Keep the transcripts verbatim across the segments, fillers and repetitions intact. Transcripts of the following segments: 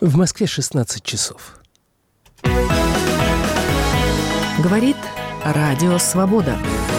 В Москве шестнадцать часов. Говорит Радио Свобода.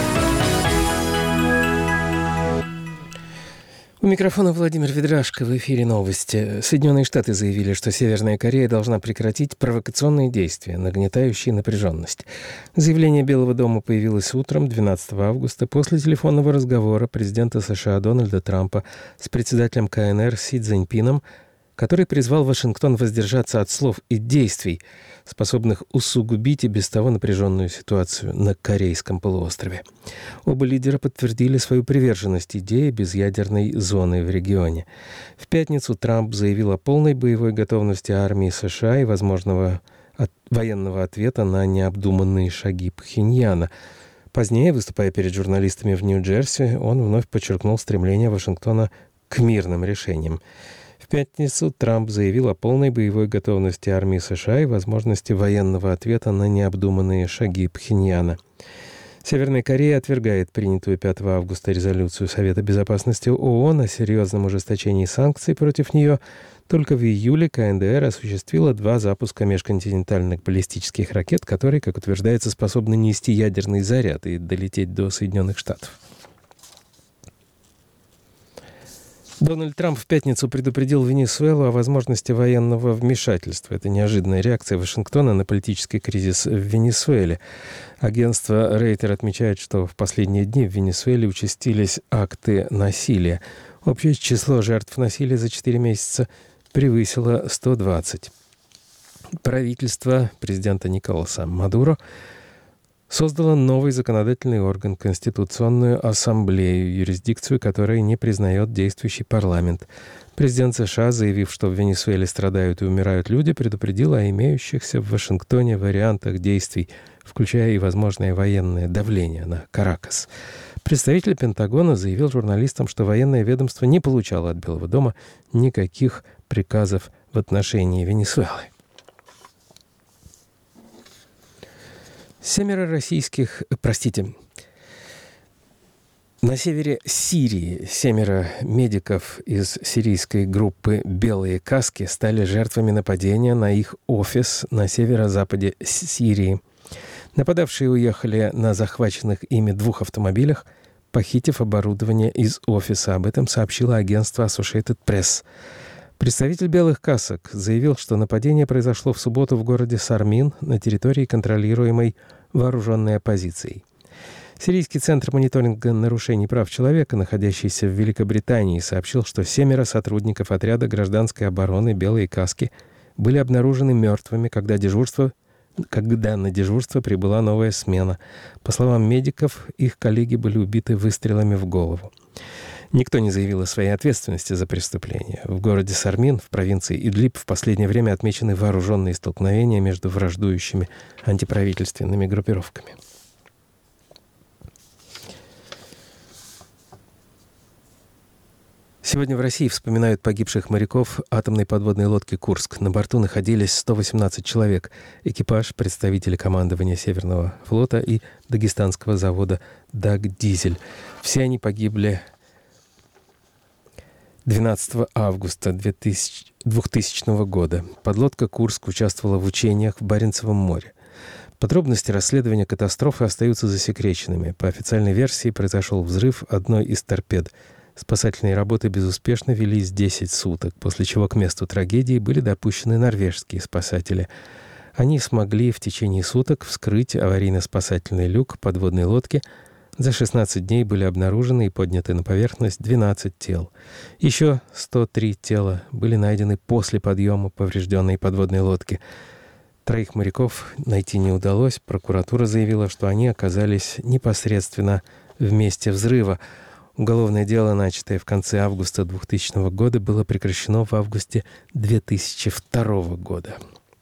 У микрофона Владимир Ведрашко. В эфире новости. Соединенные Штаты заявили, что Северная Корея должна прекратить провокационные действия, нагнетающие напряженность. Заявление Белого дома появилось утром двенадцатого августа после телефонного разговора президента США Дональда Трампа с председателем ка эн эр Си Цзиньпином, который призвал Вашингтон воздержаться от слов и действий, способных усугубить и без того напряженную ситуацию на Корейском полуострове. Оба лидера подтвердили свою приверженность идее безъядерной зоны в регионе. В пятницу Трамп заявил о полной боевой готовности армии США и возможного от военного ответа на необдуманные шаги Пхеньяна. Позднее, выступая перед журналистами в Нью-Джерси, он вновь подчеркнул стремление Вашингтона к мирным решениям. В пятницу Трамп заявил о полной боевой готовности армии США и возможности военного ответа на необдуманные шаги Пхеньяна. Северная Корея отвергает принятую пятого августа резолюцию Совета Безопасности ООН о серьезном ужесточении санкций против нее. Только в июле ка эн дэ эр осуществила два запуска межконтинентальных баллистических ракет, которые, как утверждается, способны нести ядерный заряд и долететь до Соединенных Штатов. Дональд Трамп в пятницу предупредил Венесуэлу о возможности военного вмешательства. Это неожиданная реакция Вашингтона на политический кризис в Венесуэле. Агентство Рейтер отмечает, что в последние дни в Венесуэле участились акты насилия. Общее число жертв насилия за четыре месяца превысило сто двадцать. Правительство президента Николаса Мадуро создала новый законодательный орган — Конституционную ассамблею, юрисдикцию которой не признает действующий парламент. Президент США, заявив, что в Венесуэле страдают и умирают люди, предупредил о имеющихся в Вашингтоне вариантах действий, включая и возможное военное давление на Каракас. Представитель Пентагона заявил журналистам, что военное ведомство не получало от Белого дома никаких приказов в отношении Венесуэлы. Семеро российских, простите, на севере Сирии семеро медиков из сирийской группы «Белые каски» стали жертвами нападения на их офис на северо-западе Сирии. Нападавшие уехали на захваченных ими двух автомобилях, похитив оборудование из офиса. Об этом сообщило агентство Associated Press. Представитель «Белых касок» заявил, что нападение произошло в субботу в городе Сармин на территории, контролируемой вооруженной оппозицией. Сирийский центр мониторинга нарушений прав человека, находящийся в Великобритании, сообщил, что семеро сотрудников отряда гражданской обороны «Белые каски» были обнаружены мертвыми, когда, дежурство, когда на дежурство прибыла новая смена. По словам медиков, их коллеги были убиты выстрелами в голову. Никто не заявил о своей ответственности за преступление. В городе Сармин, в провинции Идлиб, в последнее время отмечены вооруженные столкновения между враждующими антиправительственными группировками. Сегодня в России вспоминают погибших моряков атомной подводной лодки «Курск». На борту находились сто восемнадцать человек. Экипаж, представители командования Северного флота и дагестанского завода «Дагдизель». Все они погибли двенадцатого августа двухтысячного года. Подлодка «Курск» участвовала в учениях в Баренцевом море. Подробности расследования катастрофы остаются засекреченными. По официальной версии произошел взрыв одной из торпед. Спасательные работы безуспешно велись десять суток, после чего к месту трагедии были допущены норвежские спасатели. Они смогли в течение суток вскрыть аварийно-спасательный люк подводной лодки. За шестнадцать дней были обнаружены и подняты на поверхность двенадцать тел. Еще сто три тела были найдены после подъема поврежденной подводной лодки. Троих моряков найти не удалось. Прокуратура заявила, что они оказались непосредственно в месте взрыва. Уголовное дело, начатое в конце августа двухтысячного года, было прекращено в августе две тысячи второго года.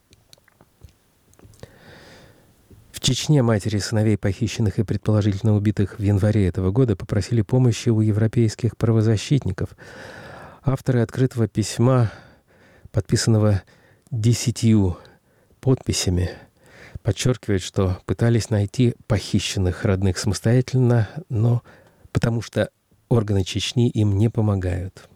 В Чечне матери сыновей похищенных и предположительно убитых в январе этого года попросили помощи у европейских правозащитников. Авторы открытого письма, подписанного десятью подписями, подчеркивают, что пытались найти похищенных родных самостоятельно, но потому что органы Чечни им не помогают.